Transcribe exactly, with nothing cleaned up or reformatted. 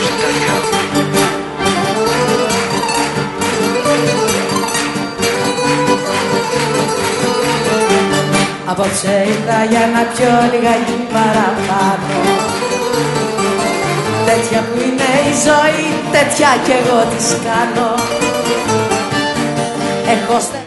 Απόψε ήρθα για να πιω λιγάκι παραπάνω. Τέτοια που είναι η ζωή, τέτοια κι εγώ της κάνω. Έχω